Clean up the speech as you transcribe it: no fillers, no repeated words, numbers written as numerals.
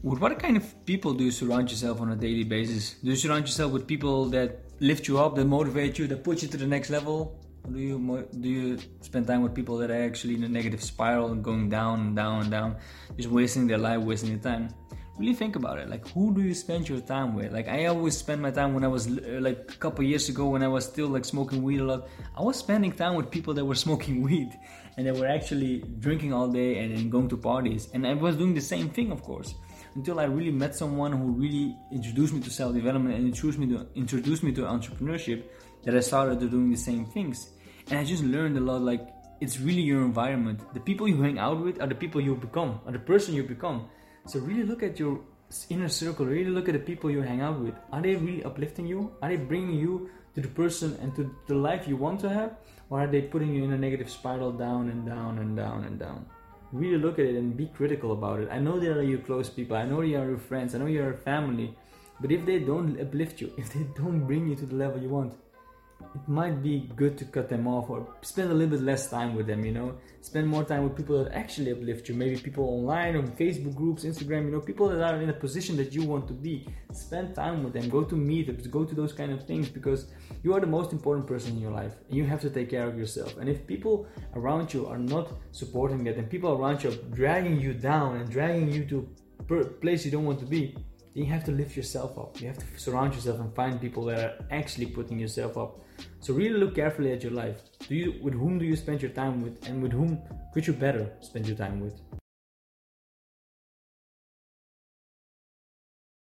With what kind of people do you surround yourself on a daily basis? Do you surround yourself with people that lift you up, that motivate you, that put you to the next level? Or do you spend time with people that are actually in a negative spiral and going down and down and down, just wasting their life, wasting their time? Really think about it. Like, who do you spend your time with? Like, I always spend my time when I was like a couple years ago when I was still like smoking weed a lot. I was spending time with people that were smoking weed and they were actually drinking all day and going to parties. And I was doing the same thing, of course, until I really met someone who really introduced me to self-development and introduced me to entrepreneurship, that I started doing the same things. And I just learned a lot. Like, it's really your environment. The people you hang out with are the people you become, are the person you become. So really look at your inner circle, really look at the people you hang out with. Are they really uplifting you? Are they bringing you to the person and to the life you want to have? Or are they putting you in a negative spiral down and down and down and down? Really look at it and be critical about it. I know they are your close people, I know they are your friends, I know you are family. But if they don't uplift you, if they don't bring you to the level you want, it might be good to cut them off or spend a little bit less time with them, Spend more time with people that actually uplift you. Maybe people online, on Facebook groups, Instagram, people that are in a position that you want to be. Spend time with them. Go to meetups, go to those kind of things, because you are the most important person in your life and you have to take care of yourself. And if people around you are not supporting that and people around you are dragging you down and dragging you to a place you don't want to be, then you have to lift yourself up. You have to surround yourself and find people that are actually putting yourself up. So really look carefully at your life. With whom do you spend your time with, and with whom could you better spend your time with?